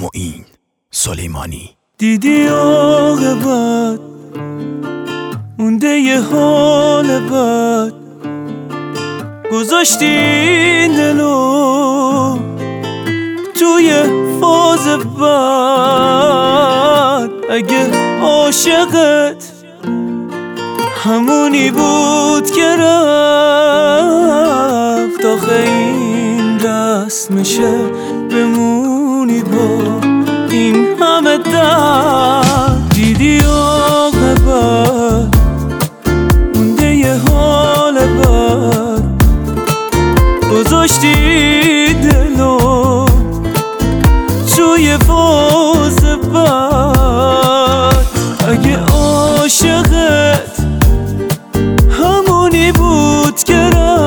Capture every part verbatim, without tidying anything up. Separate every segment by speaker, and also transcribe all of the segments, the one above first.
Speaker 1: معین سلیمانی.
Speaker 2: دیدی عاقبت مونده یه حال بد، گذاشتی این دلو توی فاز بد. اگه عاشقت همونی بود که رفت، آخه این دست میشه بمونی با این همه درد. دیدی عاقبت مونده یه حال بد، گذاشتی دلو توی فاز بد. اگه عاشقت همونی بود که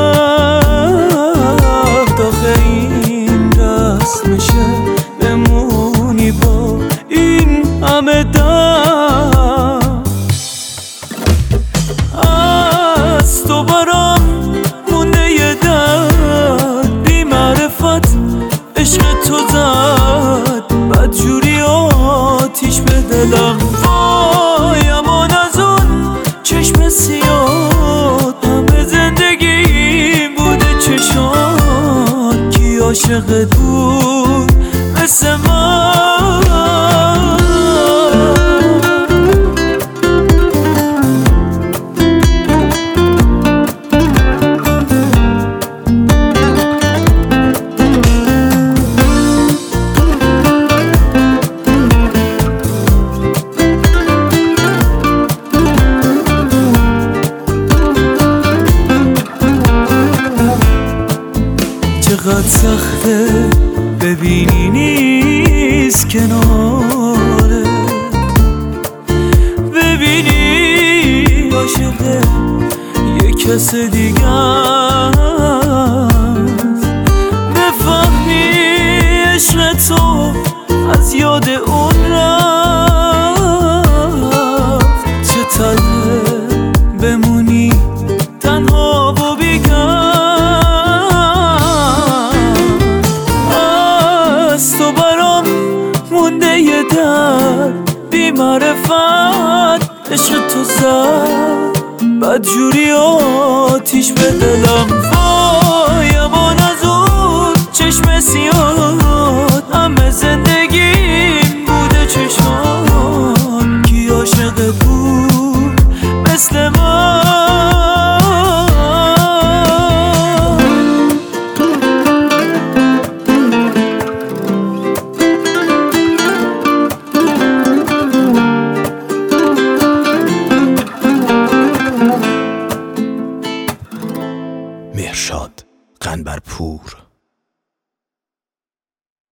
Speaker 2: رفت، آخه این دست میشه بمونی با این همه درد. از تو برام مونده یه درد، بی معرفت عشق تو زد بدجوری آتیش به دلم. وای امان از اون چشم سیاه، همه زندگی بوده چشان کی عاشقت بود مثل من. چقدر سخته ببینی نیست کناره، ببینی عاشق یه کس دیگه است، بفهمی عشق تو از یاد اون رفت. چه تله بمونی تنها و بیکار، تو برام مونده یه درد، بی معرفت عشق تو زد بدجوری آتیش به دلم. وای امان از اون چشم سیاه، همه زندگیم بوده چشمان کی عاشق بود مثل من.
Speaker 1: مهرشاد قنبرپور.